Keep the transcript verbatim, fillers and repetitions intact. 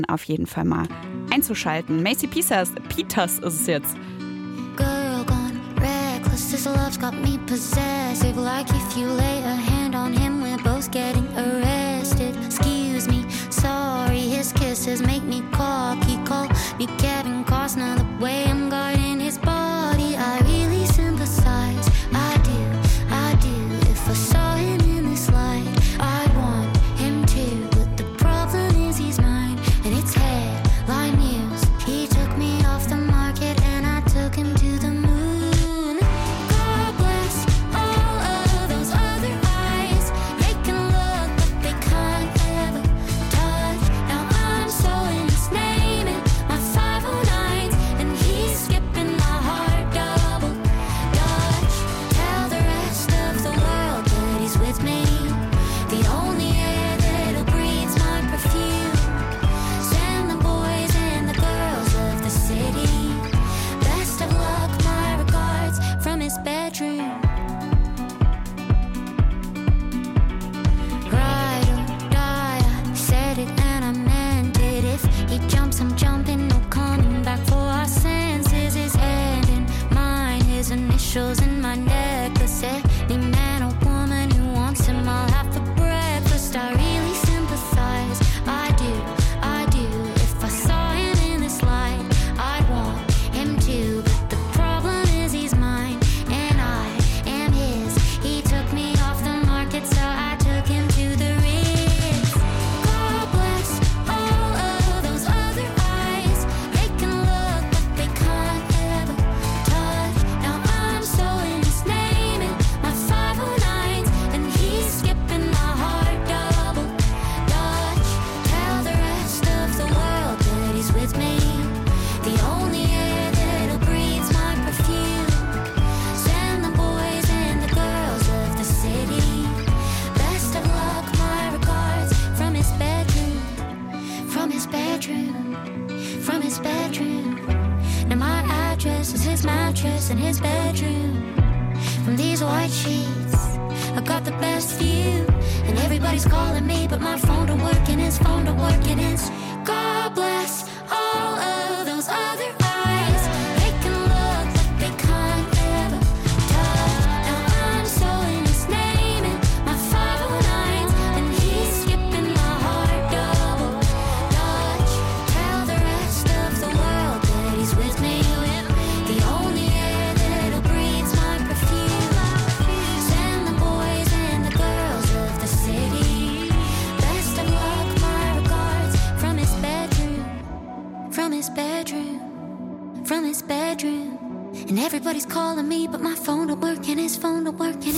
auf jeden Fall mal einzuschalten. Macy Peters, Peters ist es jetzt. Girl gone reckless, this love's got me possessive. Like if you lay a hand on him, we're both getting arrested. Excuse me, sorry, his kisses make me cocky. Call me Kevin Costner, the way I'm guarding his body. I really sympathize, I do, I do. If I saw him in this light, I'd want him too. But the problem is he's mine, and it's headline news. He took me off the market and I took him to the moon. God bless all of those other eyes. They can look but they can't ever touch. Now I'm so in his name and my five oh nines, and he's skipping my heart double dutch. Tell the rest of the world that he's with me. The only air that'll breathe my perfume. Send the boys and the girls of the city best of luck, my regards from his bedroom. Ride or die, I said it and I meant it. If he jumps, I'm jumping, no coming back for our senses. His hand in mine, his initials in my necklace. Any man or woman who wants him, I'll have for breakfast. I really sympathize, I do, I do. If I saw him in this light, I'd want him too. But the problem is he's mine and I am his. He took me off the market, so I took him to the Ritz. God bless all of those other eyes. They can look but they can't ever touch. Now I'm so in his name and my five oh nines, and he's skipping my heart double dutch. Tell the rest of the world that he's with me. The only air that'll breathe my perfume. Send the boys and the girls of the city best of luck, my regards from his bedroom. From his bedroom. From his bedroom. Now my address is his mattress in his bedroom. From these white sheets, I got the best view. And everybody's calling me, but my phone don't work and his phone don't work, and it's God bless all of those other eyes. They can look but they can't ever touch. Now I'm so in his name and my five oh nines, and he's skipping my heart double dutch. Tell the rest of the world that he's with me. The only air that'll breathe my perfume. Send the boys and the girls of the city best of luck, my regards from his bedroom. From his bedroom. From his bedroom. And everybody's calling me, but my phone don't work and his phone don't work and